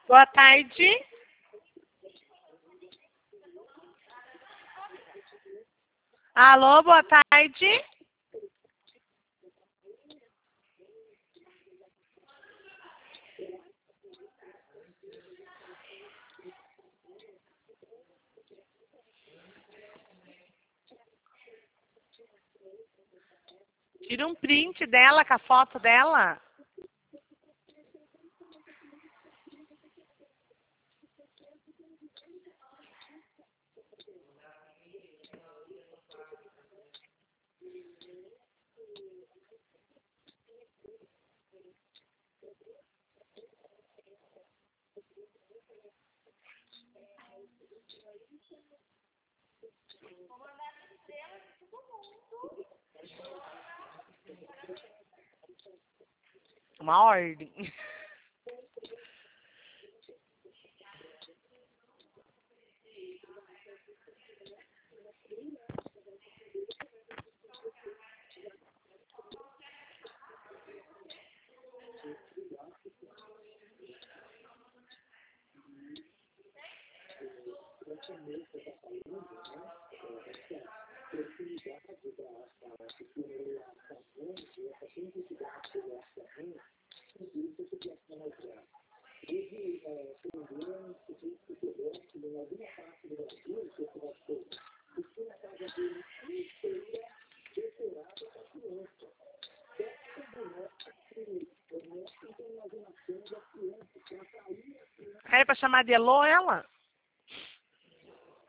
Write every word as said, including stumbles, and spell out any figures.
Boa tarde. Alô, boa tarde. Tira um print dela com a foto dela. Uma ordem. É pra chamar de Elô ela?